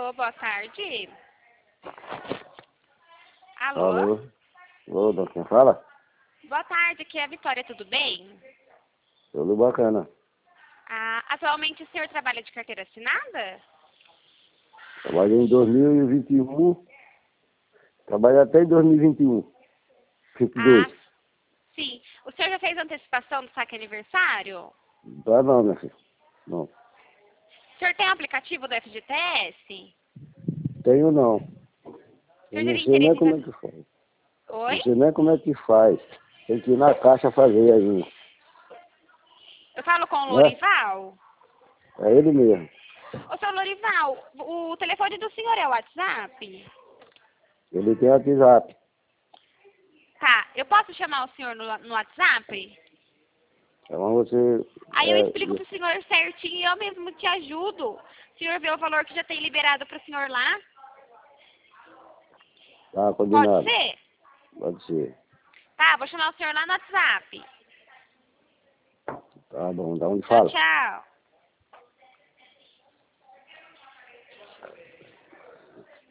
Alô, boa tarde. Alô? Alô? Alô, quem fala? Boa tarde, aqui é a Vitória, tudo bem? Tudo bacana. Atualmente o senhor trabalha de carteira assinada? Trabalhei em 2021. Trabalhei até em 2021. 22. Sim. O senhor já fez antecipação do saque aniversário? Não, minha filha. Não. O senhor tem aplicativo do FGTS? Tenho não. O Eu senhor não teria sei nem interesse como é em... que faz. Oi? Não sei nem como é que faz. Tem que ir na caixa fazer ainda. Eu falo com o Né? Lorival? É ele mesmo. Ô, seu Lorival, o telefone do senhor é o WhatsApp? Ele tem WhatsApp. Tá, eu posso chamar o senhor no WhatsApp? Então você... Aí eu explico pro senhor certinho e eu mesmo te ajudo. O senhor vê o valor que já tem liberado pro senhor lá? Tá, Pode combinado. ser? Pode ser. Tá, vou chamar o senhor lá no WhatsApp. Tá bom. Da onde Tchau, fala? tchau.